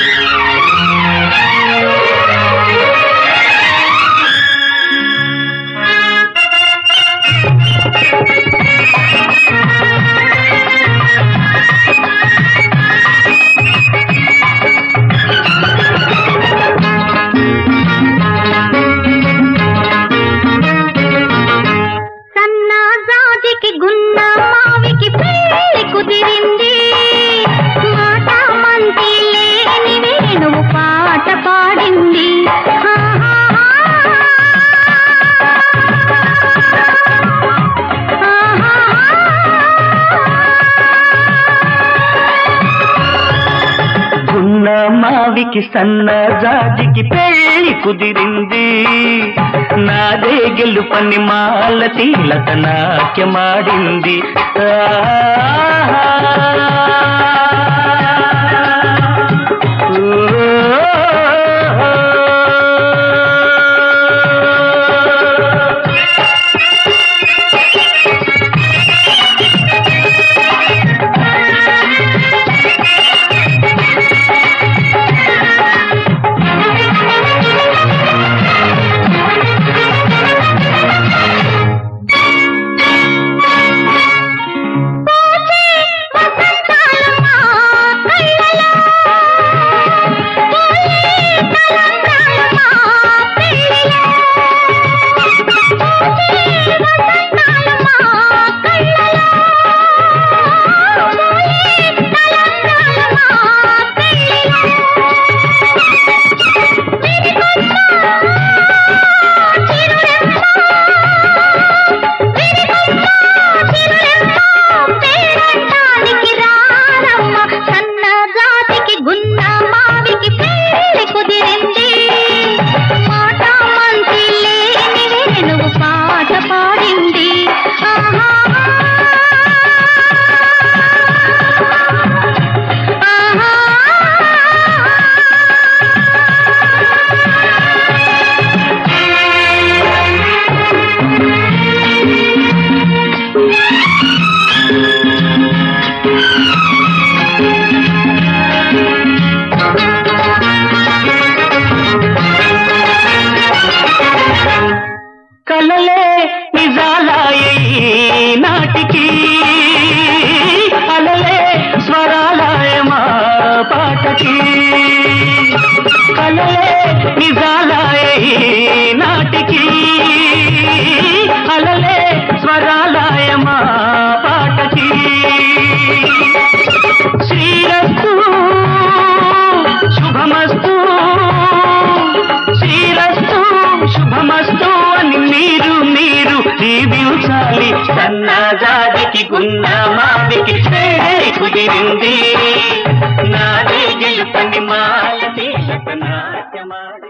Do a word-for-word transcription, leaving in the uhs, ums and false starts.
మావికి సన్న జాజికి పెళ్లి కుదిరింది నాదే గెలుపని మాలతి లత నాట్యమాడింది కలలే నిజాలాయే నాటికి అలలే స్వరాలాయ మా పాటకి కలలే నిజాలాయే నాటికి అలలే స్వరాలాయ మా పాటకి శ్రీరస్తు శుభమస్తు శ్రీరస్తు శుభమస్తు అని మీరు మీరు దీవించాలి సన్నజాజికి గున్న మావికి కుదిరింది నాదే గెలుపని మాలతి లత నాట్యమాడింది